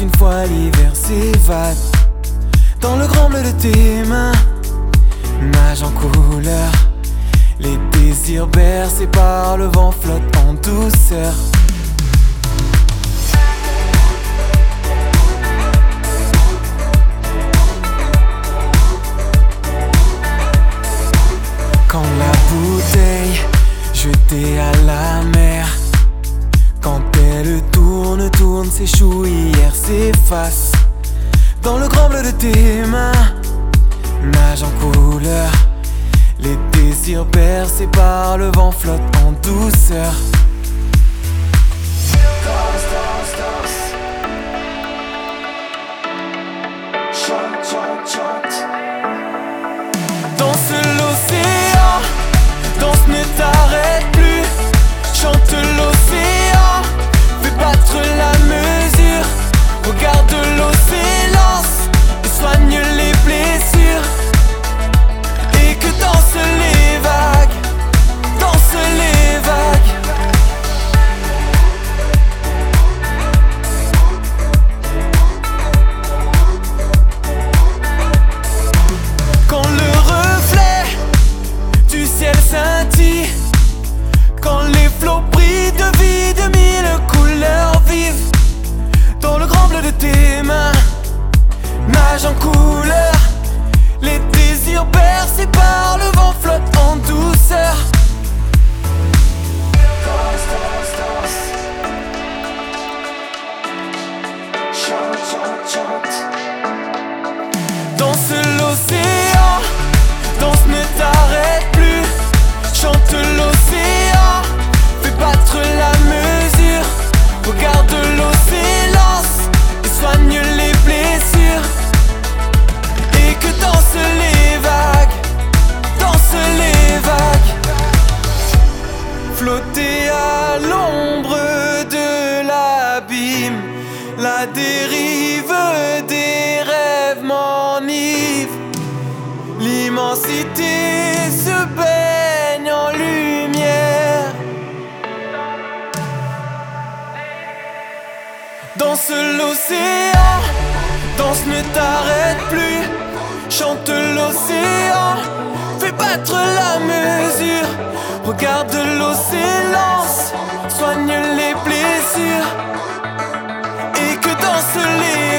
une fois l'hiver s'évade dans le grand bleu de tes mains. Nage en couleur, les désirs bercés par le vent flottent en douceur. Quand la bouteille jetée à la mer, quand elle tourne, s'échoue, hier s'efface dans le grand bleu de tes mains. Nage en couleur, les désirs bercés par le vent flottent en douceur. Danse, danse, danse. Chante, chante, chante. Danse l'océan, danse ne t'arrête plus. Chante l'océan, fais battre la mesure. Regarde l'eau s'élance et soigne les blessures. Et que dansent les vagues, dansent les vagues. Quand le reflet du ciel scintille, quand les flots brillent de vie, de mille couleurs vives, dans le grand bleu de tes mains, nage en couleur, les désirs bercés par le vent flottent en douceur. Danse, danse, danse. Chante, chante, chante. Danse l'océan, danse ne t'arrête plus. Chante l'océan, fais battre la mesure. Regarde l'eau s'élance et soigne les blessures. Et que dansent les vagues, dansent les vagues. Flotter à l'ombre de l'abîme, la dérive des rêves m'enivre. L'immensité se baigne en lumière. Danse l'océan, danse ne t'arrête plus. Chante l'océan, fais battre la mesure. Regarde l'eau s'élance, soigne les blessures. Et que dansent les